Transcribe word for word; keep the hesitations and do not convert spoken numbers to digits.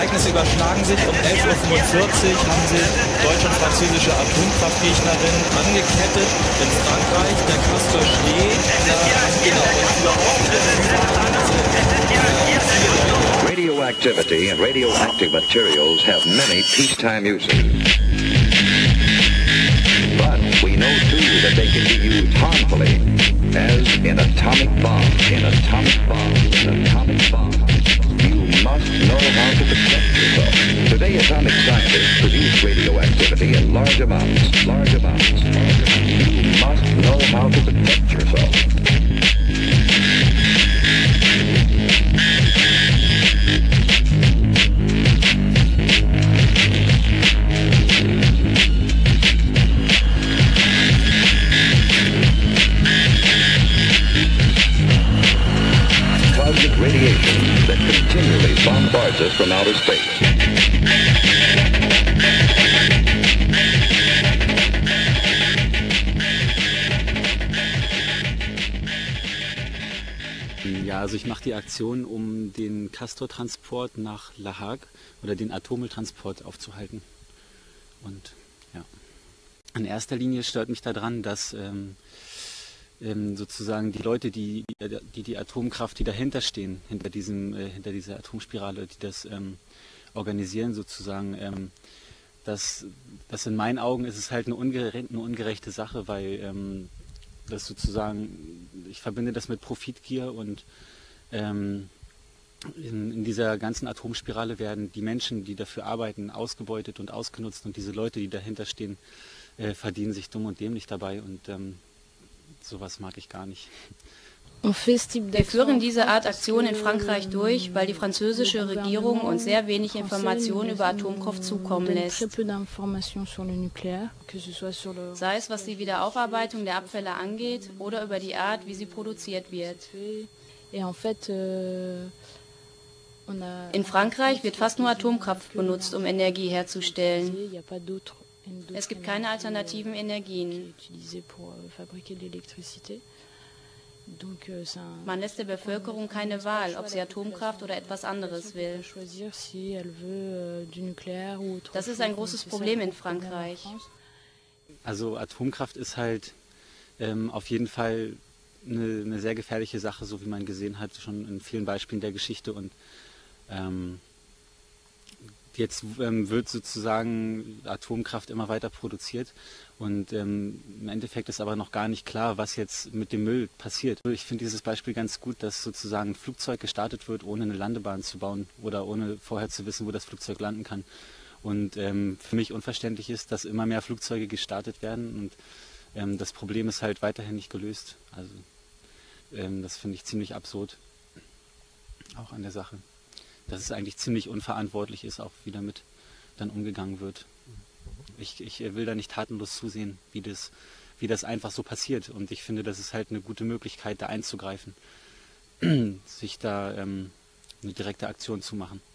Ereignisse überschlagen sich. Um elf Uhr fünfundvierzig haben sich deutsche und französische Atomkraftgegnerinnen angekettet in Frankreich. Der Castor steht. Genau. Radioactivity and radioactive materials have many peacetime uses. But we know too that they can be used harmfully, as in atomic bombs, in atomic bombs, in atomic bombs. You must know how to protect yourself. Today, atomic scientists produce radioactivity in large amounts, large amounts. You must know how to protect yourself. Cosmic radiation that continually bombards us from outer space. Ja, also ich mache die Aktion, um den Castor-Transport nach La Hague oder den Atommülltransport aufzuhalten. Und ja, in erster Linie stört mich daran, dass ähm, ähm, sozusagen die Leute, die die, die Atomkraft, die dahinter stehen, hinter diesem, äh, hinter dieser Atomspirale, die das ähm, organisieren sozusagen, ähm, dass, dass in meinen Augen ist es halt eine, ungere eine ungerechte Sache, weil ähm, das sozusagen, ich verbinde das mit Profitgier und ähm, in, in dieser ganzen Atomspirale werden die Menschen, die dafür arbeiten, ausgebeutet und ausgenutzt und diese Leute, die dahinter stehen, äh, verdienen sich dumm und dämlich dabei und ähm, sowas mag ich gar nicht. Wir führen diese Art Aktion in Frankreich durch, weil die französische Regierung uns sehr wenig Informationen über Atomkraft zukommen lässt. Sei es, was die Wiederaufarbeitung der Abfälle angeht oder über die Art, wie sie produziert wird. In Frankreich wird fast nur Atomkraft benutzt, um Energie herzustellen. Es gibt keine alternativen Energien. Man lässt der Bevölkerung keine Wahl, ob sie Atomkraft oder etwas anderes will. Das ist ein großes Problem in Frankreich. Also Atomkraft ist halt ähm, auf jeden Fall eine, eine sehr gefährliche Sache, so wie man gesehen hat, schon in vielen Beispielen der Geschichte. Und ähm, jetzt ähm, wird sozusagen Atomkraft immer weiter produziert und ähm, im Endeffekt ist aber noch gar nicht klar, was jetzt mit dem Müll passiert. Ich finde dieses Beispiel ganz gut, dass sozusagen ein Flugzeug gestartet wird, ohne eine Landebahn zu bauen oder ohne vorher zu wissen, wo das Flugzeug landen kann. Und ähm, für mich unverständlich ist, dass immer mehr Flugzeuge gestartet werden und ähm, das Problem ist halt weiterhin nicht gelöst. Also ähm, das finde ich ziemlich absurd, auch an der Sache. Dass es eigentlich ziemlich unverantwortlich ist, auch wie damit dann umgegangen wird. Ich, ich will da nicht tatenlos zusehen, wie das, wie das einfach so passiert. Und ich finde, das ist halt eine gute Möglichkeit, da einzugreifen, sich da ähm, eine direkte Aktion zu machen.